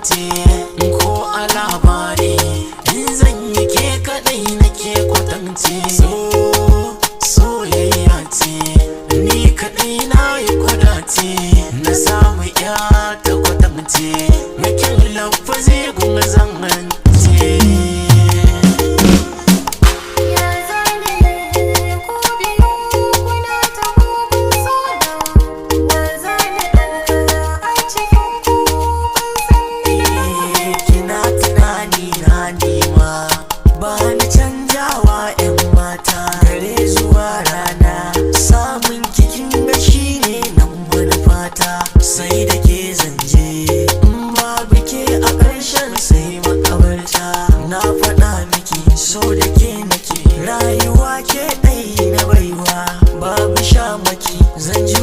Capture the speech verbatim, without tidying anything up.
kwatance ko a labari in zan yi ke kadai nake kwatance. So soyayya ce ni kadai na yi kwadace na samu ya ta kwatance makin lafazi kuma zan hance. Bani canjawa 'yan mata dare zuwa rana, samun kikin ga shi ne nan manufata. Sai da ke zanje in babu ke a ƙarshen sai makabarta. Na faɗa miki so da ke nake rayuwa ke ɗai na baiwa, babu sha maki zan ji